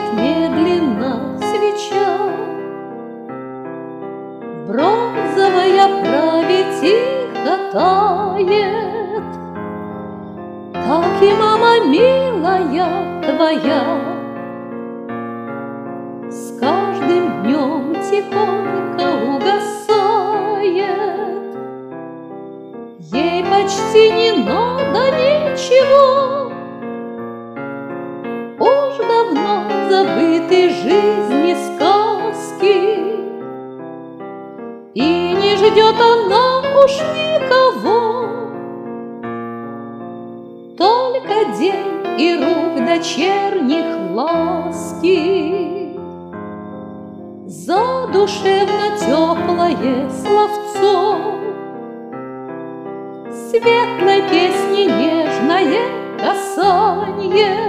медленно свеча, бронзовой оправе тихо тает. Так и мама милая твоя с каждым днем тихонько угасает. Ей почти не надо ничего, уж давно забыты жизни сказки, и не ждет она уж никого, только день и рук дочерних ласки. Задушевно теплое словцо, светлой песни нежное касанье.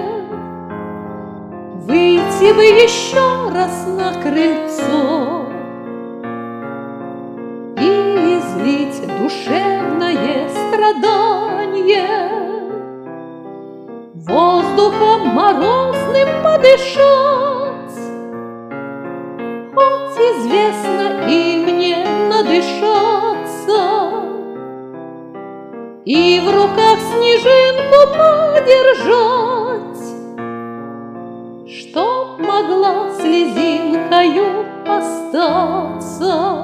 Выйти бы еще раз на крыльцо и излить душевное страдание, воздухом морозным подышать, хоть известно и мне надышаться, и в руках снежинку подержать, чтоб могла слезинкою остаться.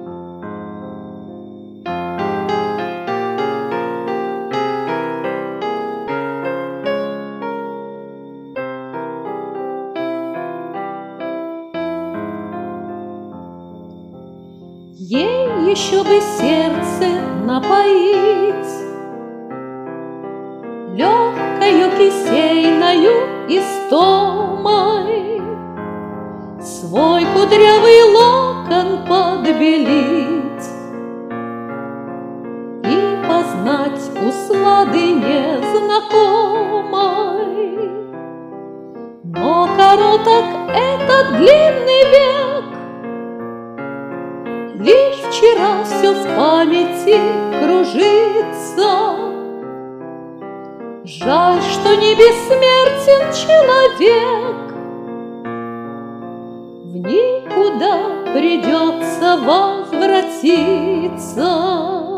Ей еще бы сердце напоить легкою кисейною истомой, свой кудрявый локон подбелить и познать услады незнакомой. Но короток этот длинный век, лишь вчера все в памяти кружится. Жаль, что не бессмертен человек, в никуда придется возвратиться.